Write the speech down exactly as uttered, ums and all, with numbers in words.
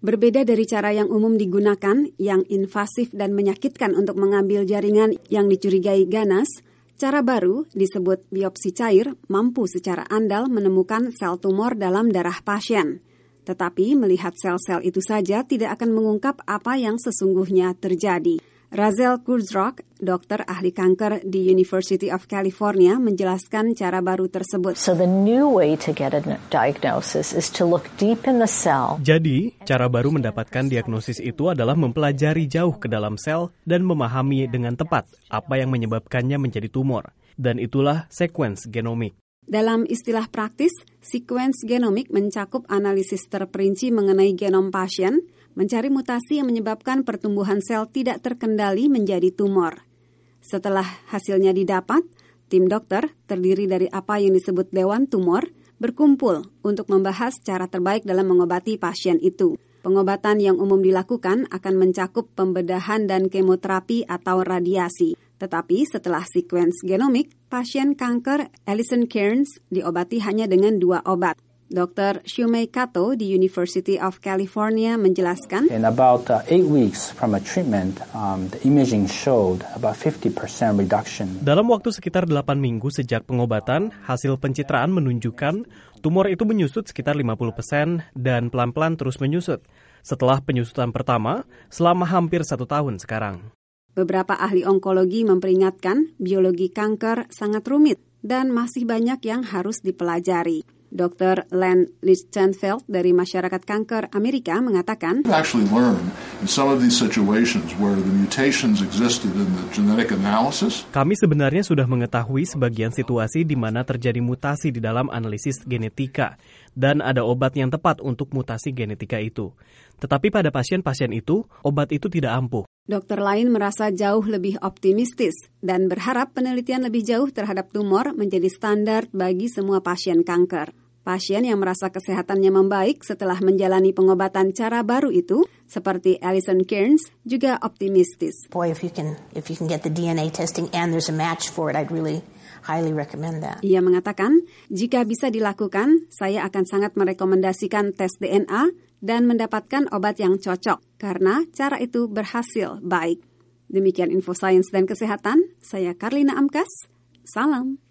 Berbeda dari cara yang umum digunakan, yang invasif dan menyakitkan untuk mengambil jaringan yang dicurigai ganas, cara baru disebut biopsi cair mampu secara andal menemukan sel tumor dalam darah pasien. Tetapi melihat sel-sel itu saja tidak akan mengungkap apa yang sesungguhnya terjadi. Razel Kurzrock, dokter ahli kanker di University of California, menjelaskan cara baru tersebut. So the new way to get a diagnosis is to look deep in the cell. Jadi, cara baru mendapatkan diagnosis itu adalah mempelajari jauh ke dalam sel dan memahami dengan tepat apa yang menyebabkannya menjadi tumor. Dan itulah sequence genomik. Dalam istilah praktis, sequence genomik mencakup analisis terperinci mengenai genom pasien, mencari mutasi yang menyebabkan pertumbuhan sel tidak terkendali menjadi tumor. Setelah hasilnya didapat, tim dokter terdiri dari apa yang disebut Dewan Tumor berkumpul untuk membahas cara terbaik dalam mengobati pasien itu. Pengobatan yang umum dilakukan akan mencakup pembedahan dan kemoterapi atau radiasi. Tetapi setelah sequence genomik, pasien kanker Alison Kearns diobati hanya dengan dua obat. dokter Shumei Kato di University of California menjelaskan, In about uh, eight weeks from a treatment, um, the imaging showed about fifty percent reduction. Dalam waktu sekitar delapan minggu sejak pengobatan, hasil pencitraan menunjukkan tumor itu menyusut sekitar lima puluh persen dan pelan-pelan terus menyusut. Setelah penyusutan pertama, selama hampir satu tahun sekarang. Beberapa ahli onkologi memperingatkan biologi kanker sangat rumit dan masih banyak yang harus dipelajari. dokter Len Lichtenfeld dari Masyarakat Kanker Amerika mengatakan, actually learn in some of these situations where the mutations existed in the genetic analysis. Kami sebenarnya sudah mengetahui sebagian situasi di mana terjadi mutasi di dalam analisis genetika dan ada obat yang tepat untuk mutasi genetika itu. Tetapi pada pasien-pasien itu, obat itu tidak ampuh. Dokter lain merasa jauh lebih optimistis dan berharap penelitian lebih jauh terhadap tumor menjadi standar bagi semua pasien kanker. Pasien yang merasa kesehatannya membaik setelah menjalani pengobatan cara baru itu, seperti Alison Kearns, juga optimistis. Boy, if you can if you can get the D N A testing and there's a match for it, I'd really highly recommend that. Ia mengatakan, jika bisa dilakukan, saya akan sangat merekomendasikan tes D N A dan mendapatkan obat yang cocok, karena cara itu berhasil baik. Demikian Info Sains dan Kesehatan, saya Karlina Amkas, salam.